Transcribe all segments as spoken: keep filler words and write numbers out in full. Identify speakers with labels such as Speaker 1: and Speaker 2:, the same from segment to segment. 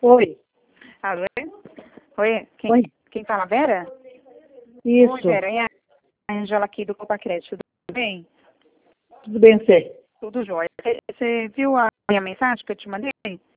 Speaker 1: Oi.
Speaker 2: Alô? Oi, quem,
Speaker 1: Oi.
Speaker 2: quem fala, Vera?
Speaker 1: Isso.
Speaker 2: Oi, Vera, é a Angela aqui do Copa Crédito, tudo bem?
Speaker 1: Tudo bem, você?
Speaker 2: Tudo jóia. Você- Você viu a minha mensagem que eu te mandei?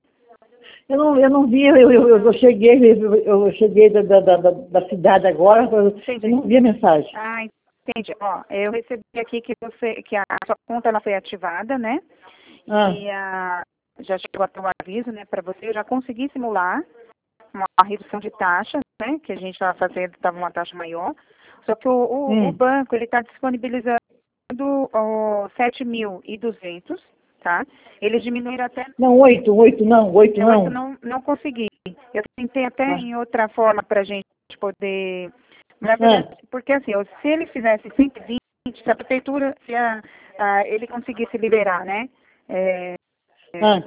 Speaker 1: Eu não, eu não vi, eu, eu, eu, eu cheguei, eu, eu cheguei da, da, da, da cidade agora, eu, eu não vi a mensagem.
Speaker 2: Ah, entendi. Ó, eu recebi aqui que você, que a sua conta ela foi ativada, né?
Speaker 1: Ah.
Speaker 2: E a, já chegou até um aviso, né, para você. Eu já consegui simular uma redução de taxa, né? Que a gente estava fazendo, estava uma taxa maior. Só que o, o,
Speaker 1: Hum.
Speaker 2: o banco, ele está disponibilizando ó, sete mil e duzentos, tá? Eles diminuíram até...
Speaker 1: Não, oito, oito não, oito
Speaker 2: Eu oito
Speaker 1: não.
Speaker 2: não, não consegui. Eu tentei até
Speaker 1: Ah.
Speaker 2: em outra forma para a gente poder... Na
Speaker 1: Ah.
Speaker 2: verdade, porque assim, ó, se ele fizesse cento e vinte, se a prefeitura, se a, a, ele conseguisse liberar, né? É,
Speaker 1: Ah.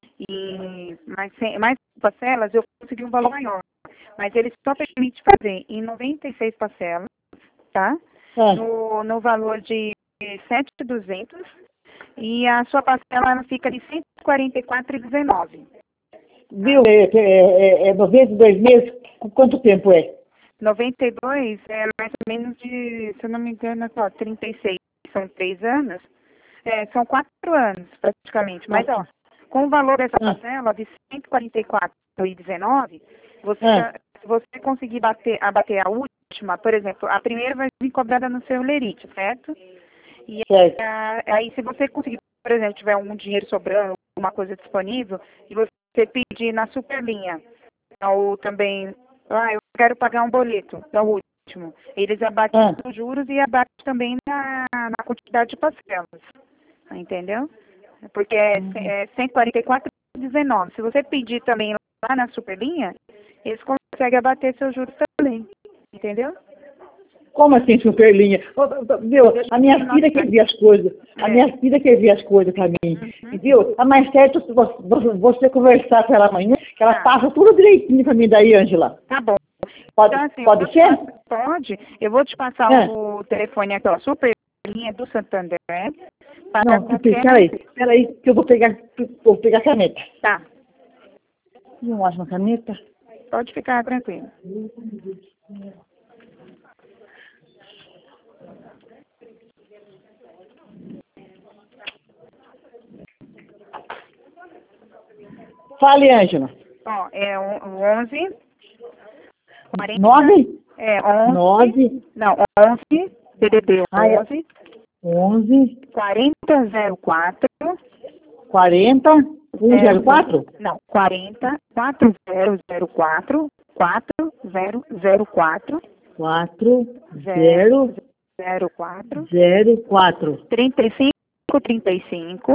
Speaker 2: e mais, cem- mais parcelas, eu consegui um valor maior. Mas ele só permite fazer em noventa e seis parcelas, tá?
Speaker 1: Ah.
Speaker 2: No, no valor de sete mil e duzentos e a sua parcela ela fica de cento e quarenta e quatro reais e dezenove.
Speaker 1: Viu? É, é, é, é noventa e dois meses, quanto tempo é?
Speaker 2: noventa e dois é mais ou menos de, se eu não me engano, só trinta e seis, são três anos. É, são quatro anos, praticamente. Mas, ó, com o valor dessa
Speaker 1: Ah.
Speaker 2: parcela de cento e quarenta e quatro reais e dezenove, você,
Speaker 1: Ah.
Speaker 2: já- se você conseguir bater, abater a última, por exemplo, a primeira vai vir cobrada no seu lerite, certo? E
Speaker 1: Certo.
Speaker 2: a- aí, se você conseguir, por exemplo, tiver algum dinheiro sobrando, alguma coisa disponível, e você pedir na superlinha, ou também, ah, eu quero pagar um boleto, é o último. Eles abatem
Speaker 1: Ah.
Speaker 2: os juros e abatem também na, na quantidade de parcelas. Entendeu? Porque é,
Speaker 1: Uhum.
Speaker 2: é cento e quarenta e quatro reais e dezenove. Se você pedir também lá na superlinha, eles conseguem abater seus juros também. Entendeu?
Speaker 1: Como assim, superlinha? Ô, ô, Viu? A minha filha quer ver as coisas. A
Speaker 2: É.
Speaker 1: minha filha quer ver as coisas pra mim.
Speaker 2: Uhum.
Speaker 1: Viu? É mais certo se você, você- você conversar com ela amanhã, que ela
Speaker 2: Tá.
Speaker 1: passa tudo direitinho pra mim daí, Ângela.
Speaker 2: Tá bom.
Speaker 1: Pode,
Speaker 2: Então, assim, eu
Speaker 1: pode
Speaker 2: vou te
Speaker 1: ser?
Speaker 2: passar- pode. Eu vou te passar
Speaker 1: É.
Speaker 2: o telefone aqui, ó, superlinha do Santander, para
Speaker 1: Não,
Speaker 2: qualquer...
Speaker 1: peraí, peraí, que eu vou pegar, vou pegar a caneta.
Speaker 2: Tá,
Speaker 1: Não acho uma caneta?
Speaker 2: pode ficar tranquilo.
Speaker 1: Fale, Ângela.
Speaker 2: Ó, é o onze, quarenta...
Speaker 1: Nove?
Speaker 2: É, onze...
Speaker 1: Nove?
Speaker 2: Não, onze, D D D
Speaker 1: Ah, é.
Speaker 2: onze,
Speaker 1: Onze,
Speaker 2: quarenta zero quatro,
Speaker 1: quarenta, um zero quatro?
Speaker 2: não, quarenta, quatro zero zero quatro, quatro zero zero quatro,
Speaker 1: Quatro,
Speaker 2: zero
Speaker 1: zero,
Speaker 2: zero quatro,
Speaker 1: zero, quatro.
Speaker 2: trinta e cinco, trinta e cinco,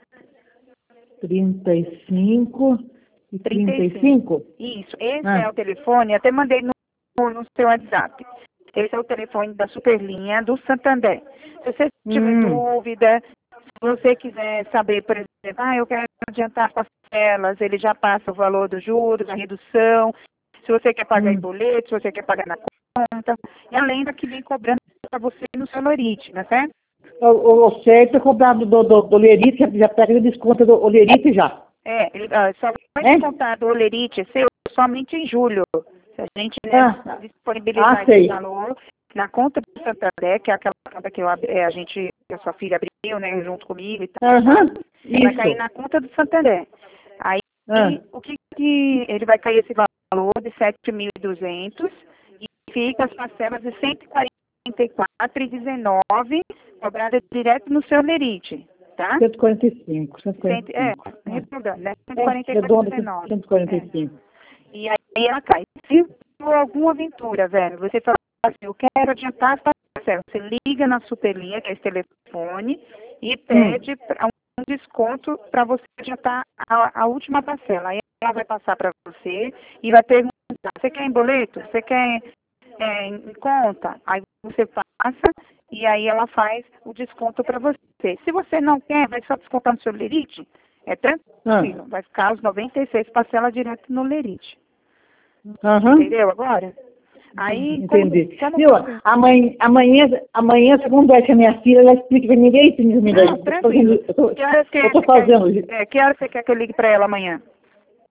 Speaker 1: Trinta e cinco e
Speaker 2: trinta
Speaker 1: trinta
Speaker 2: e
Speaker 1: e
Speaker 2: cinco.
Speaker 1: cinco?
Speaker 2: Isso, esse
Speaker 1: Ah.
Speaker 2: é o telefone, até mandei no, no seu WhatsApp. Esse é o telefone da Superlinha do Santander. Se você tiver
Speaker 1: Hum.
Speaker 2: dúvida, se você quiser saber, por exemplo, ah, eu quero adiantar as parcelas, ele já passa o valor dos juros, a redução, se você quer pagar em
Speaker 1: Hum.
Speaker 2: boleto, se você quer pagar na conta, e além da que vem cobrando para você no seu Lorite, né, certo?
Speaker 1: O, o, o certo é cobrar do, do, do, do Lerite, que já pega o desconto do Lerite já.
Speaker 2: É, ele ah, só vai
Speaker 1: É?
Speaker 2: descontar do Olerite seu somente em julho. Se a gente né,
Speaker 1: Ah.
Speaker 2: disponibilizar
Speaker 1: Ah,
Speaker 2: esse
Speaker 1: sei.
Speaker 2: valor na conta do Santander, que é aquela conta que eu abri, é, a gente, que a sua filha abriu, né, junto comigo e tal,
Speaker 1: Aham.
Speaker 2: vai cair
Speaker 1: Isso.
Speaker 2: na conta do Santander. Aí,
Speaker 1: Ah.
Speaker 2: o que, que ele vai cair esse valor de sete mil e duzentos e fica as parcelas de cento e quarenta e quatro reais e dezenove cobradas direto no seu Lerite, tá?
Speaker 1: cento e quarenta e cinco. cento e quarenta
Speaker 2: Cento-
Speaker 1: e
Speaker 2: é,
Speaker 1: cinco.
Speaker 2: arredondando, né?
Speaker 1: É,
Speaker 2: cento e quarenta e quatro
Speaker 1: redondo,
Speaker 2: reais e dezenove.
Speaker 1: cento e quarenta
Speaker 2: É.
Speaker 1: e cinco.
Speaker 2: E aí ela cai. Se por alguma aventura, velho, você fala assim, eu quero adiantar as parcelas, você liga na Superlinha, que é esse telefone, e pede pra um desconto para você adiantar a, a última parcela. Aí ela vai passar para você e vai perguntar, você quer em boleto? Você quer é, em conta? Aí você passa e aí ela faz o desconto para você. Se você não quer, vai só descontar no seu Lerite, é tranquilo, vai ficar os noventa e seis parcelas direto no Lerite.
Speaker 1: Aham.
Speaker 2: Entendeu agora? Aí,
Speaker 1: Entendi.
Speaker 2: como, como
Speaker 1: Viu?
Speaker 2: você...
Speaker 1: Amanhã, amanhã, amanhã, segundo é que a minha filha, ela explica pra mim direitinho.
Speaker 2: Não,
Speaker 1: Eu tô
Speaker 2: tranquilo.
Speaker 1: fazendo- eu tô-
Speaker 2: Que horas que
Speaker 1: eu tô
Speaker 2: você quer,
Speaker 1: fazendo.
Speaker 2: é, que horas você quer que eu ligue para ela amanhã?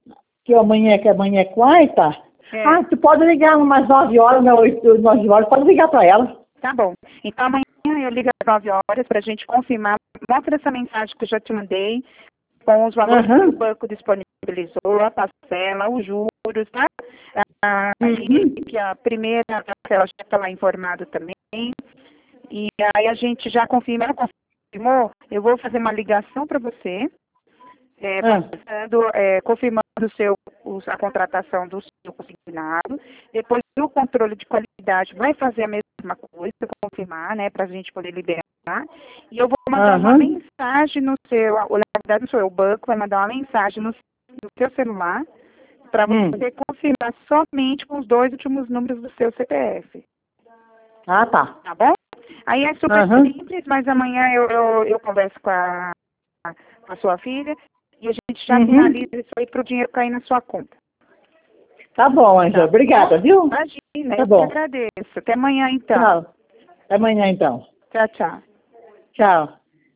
Speaker 1: que amanhã, que amanhã é quarta.
Speaker 2: É.
Speaker 1: Ah, tu pode ligar umas nove horas, né, oito, nove horas, pode ligar para ela.
Speaker 2: Tá bom. Então amanhã eu ligo às nove horas para a gente confirmar. Mostra essa mensagem que eu já te mandei, com os valores
Speaker 1: Uhum.
Speaker 2: que o banco disponibilizou, a parcela, os juros, tá? Ah,
Speaker 1: Uhum.
Speaker 2: e que a primeira parcela já está lá informado também. E aí a gente já confirma, ela confirmou, eu vou fazer uma ligação para você, é,
Speaker 1: Ah.
Speaker 2: passando, é, confirmando o seu, o- a contratação do seu consignado. Depois do controle de qualidade vai fazer a mesma coisa, confirmar, né, para a gente poder liberar. E eu vou mandar uma
Speaker 1: Uhum.
Speaker 2: mensagem no seu, na verdade não sou eu, o banco vai mandar uma mensagem no, no seu celular para
Speaker 1: Hum.
Speaker 2: você confirmar somente com os dois últimos números do seu C P F.
Speaker 1: Ah, tá.
Speaker 2: Tá bom? Aí é super
Speaker 1: Uhum.
Speaker 2: simples, mas amanhã eu, eu, eu converso com a, com a sua filha e a gente já
Speaker 1: Uhum.
Speaker 2: finaliza isso aí para o dinheiro cair na sua conta.
Speaker 1: Tá bom, Ângela.
Speaker 2: Tá
Speaker 1: Obrigada,
Speaker 2: bom?
Speaker 1: viu?
Speaker 2: Imagina,
Speaker 1: Tá
Speaker 2: eu
Speaker 1: bom.
Speaker 2: que agradeço. Até amanhã então.
Speaker 1: Tchau. Até amanhã, então.
Speaker 2: Tchau, tchau.
Speaker 1: Tchau.